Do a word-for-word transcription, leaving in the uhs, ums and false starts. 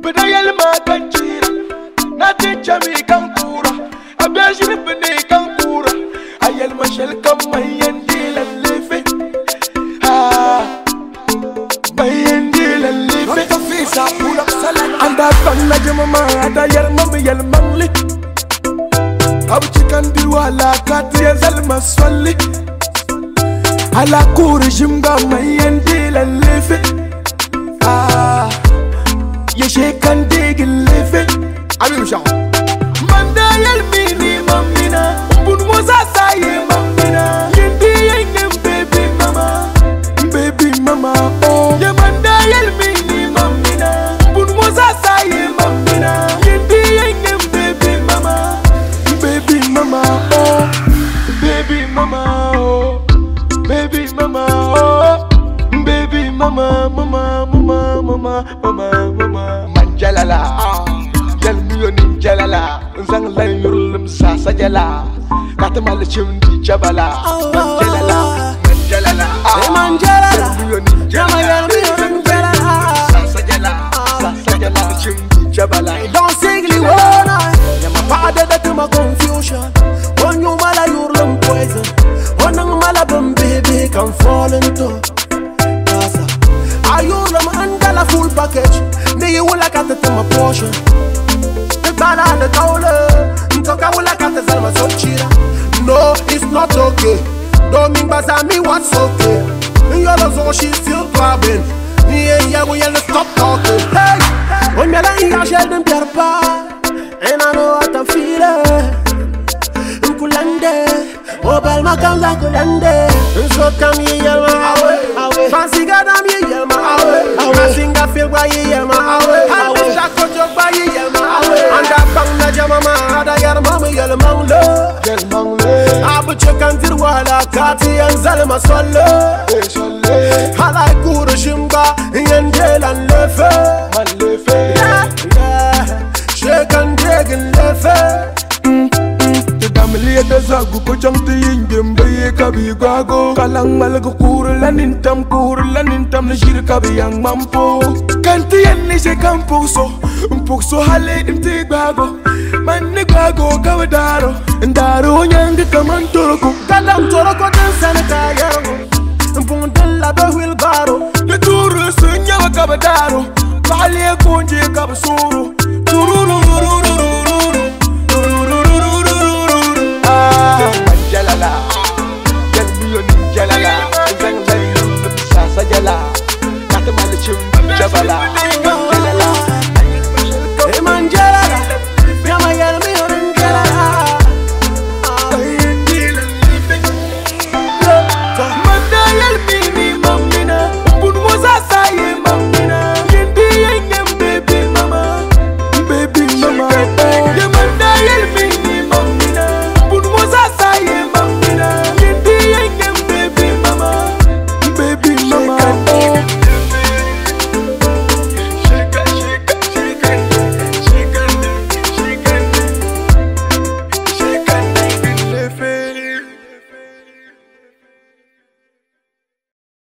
Bedayal makanchira Naticha mi kankura Abdashir bini kankura Ayal mashal kamayan dilan lefe Ah Mayan dilan lefe Rota fisa pull up salat Anda bangna jamama Ada yal mami yal mangli Abu chikan diwala Kati ya zalma swali Ala kuri jimga mayan dilan lefe Ah Yeshe kan digin lefe Abi mshaw Manda yal mini mamina Umbun moza saye mamina Yendi yengem baby mama Baby mama oh Ye manda yal mini mamina Umbun moza saye mamina Yendi yengem baby mama Baby mama oh Baby mama oh Baby mama oh Baby mama mama mama mama mama mama Manjalala Yal miyo ninjalala Nzang lay yurlum sasa jala Kata malachim di jabala Manjalala Manjalala Manjalala Yal miyo ninjalala Yal miyo ninjalala Sasa jala Sasa jala Chim di jabala Don't sigli wona Yama paade datu ma confusion Onyo mala yurlum poison Onang mala bum baby can fall into Ayurlum andala full package Me you will like at the my portion Bala the taule Ntoka wula kata zalma sochira No, it's not okay Don't mean baza me what's okay Yolo zo she's still clubbing Yeah, yeah, we yell stop talking Hey, when me la inga shell dem pierpa And I know what I'm feeling Nkulande Obel makamza kulande So come ye yell ma awe Fancy gadam ye yell ma awe Masinga feel why ye yell ma awe Awe Shako jok by ye yell ma awe Anda bang na jamama Ada yar mama yell mangle Yell mangle Abu chokan dirwala Kati yang zalma solle Halay kuru shimba Yendelan lefe Man lefe Yeah, yeah Shakan dragon lefe Damli da zagu ko jamti yingem baye kabi gago kalang malaga kurlanin tam kurlanin tam na shirka biyang mampo kanti yan ni se kampuso mpukso hale imti gago man ni gago kawadaro ndaro nyang kaman toroko kalam toroko dan sana kayaro mpung dalla be wilbaro le turu sunya wa kawadaro bale konje kabsuru tururu Manjalala, yal miyo ninjalala Nzang lay yurlum sasa jala Kata malachim jabala